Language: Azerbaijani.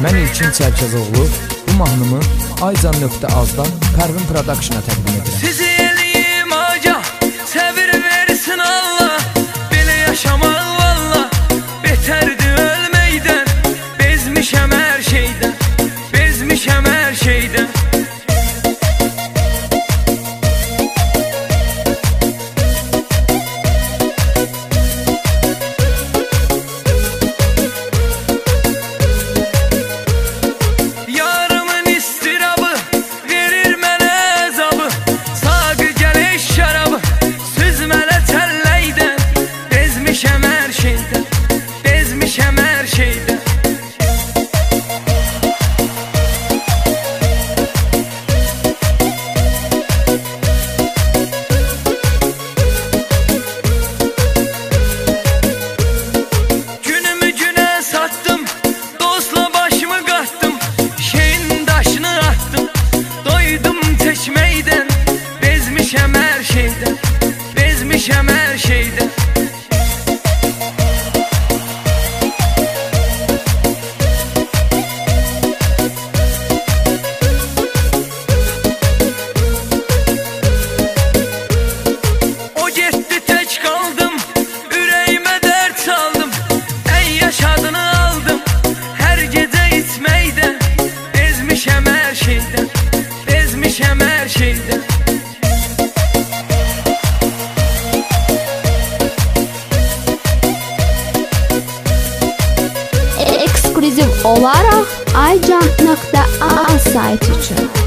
Mən İlkin Çərkəzoğlu bu mahnımı Aycan.azdan Pərvin Production'a təqdim edirəm. Sizi eləyim acah, səbir versin Allah. Belə yaşamaq valla betərdir ölməkdən. Bezmişəm hər şeydən, bezmişəm hər şeydən. Bezmişəm hər şeydən, bezmişəm hər şeydən. O getdi tək qaldım, ürəyimə dərd saldım. Ən yaşadını aldım, hər gecə içməkdən. Bezmişəm hər şeydən, bezmişəm hər şeydən. Ekskluziv olaraq Aycan.az saytı üçün.